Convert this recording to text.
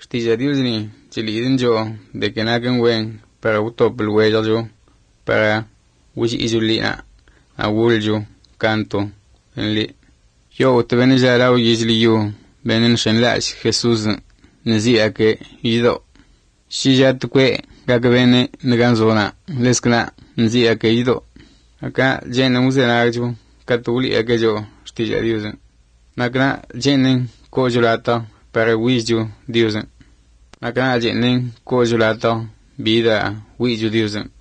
xtilla Dios ni chilidin yo de que naken wen para utop el huello yo para wishi izulina awul yo canto en li yo te ven ya la yisli yo benen shenlash Jesús nezia que ido si ya tukwe gaka bene neganzona leskna nezia que ido acá llena musena yo katuli aquello xtilla Dios nakna llenen kojulata para wijo Dios acá llenen kojulata vida wijo Dios